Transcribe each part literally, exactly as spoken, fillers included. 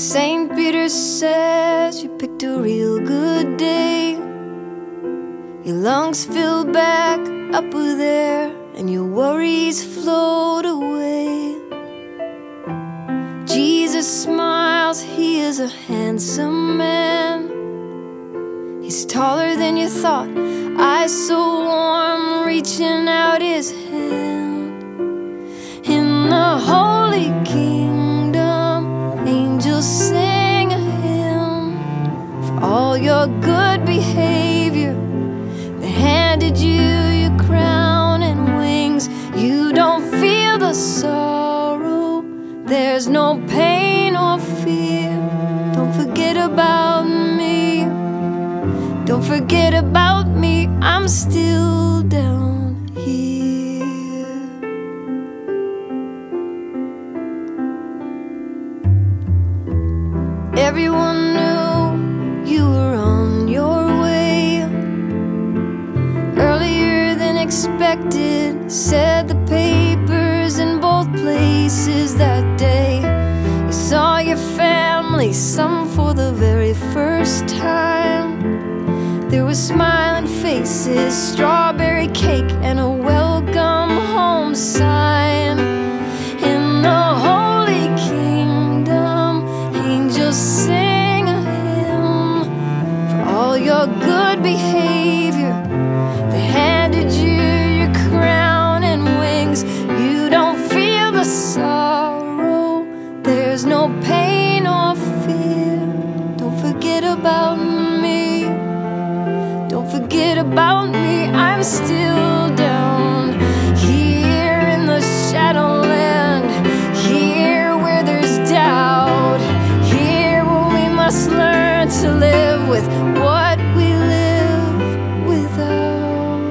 Saint Peter says you picked a real good day. Your lungs fill back up with air and your worries float away. Jesus smiles, he is a handsome man. He's taller than you thought, eyes so warm, reaching out his hand. In the holy kingdom, angels sing a hymn for all your good behavior. They handed you your crown and wings. You don't feel the sorrow, there's no pain or fear. Don't forget about me, don't forget about me, I'm still down here. Everyone knew you were on your way. Earlier than expected, said the papers in both places that day. You saw your family, some for the very first time. There were smiling faces, strawberry cake, and a welcome home sign. In the holy kingdom, angels sing a hymn for all your good behavior. They handed you your crown and wings. You don't feel the sorrow, there's no pain or fear. Don't forget about me, don't forget about me, I'm still down here in the shadowland. Here where there's doubt, here where we must learn to live with what we live without.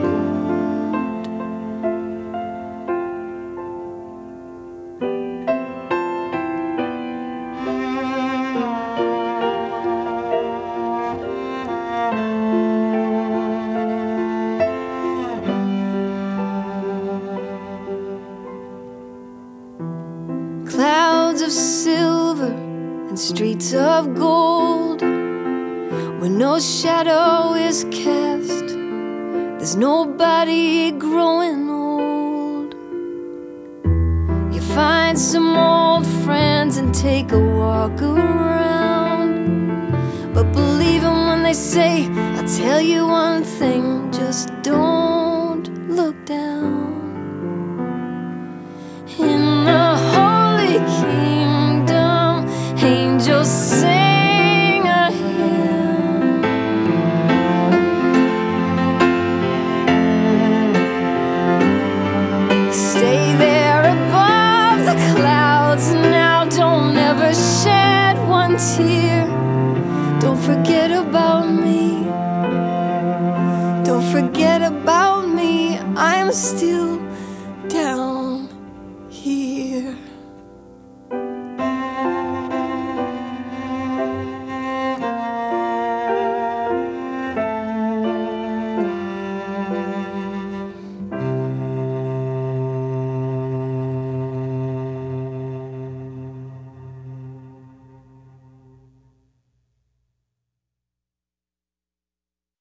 Clouds of silver and streets of gold, where no shadow is cast, there's nobody growing old. You find some old friends and take a walk around, but believe them when they say, I'll tell you one thing, just don't look down. In the holy kingdom, angels sing a hymn. Stay there above the clouds now, don't ever shed one tear. Don't forget about me, don't forget about me, I'm still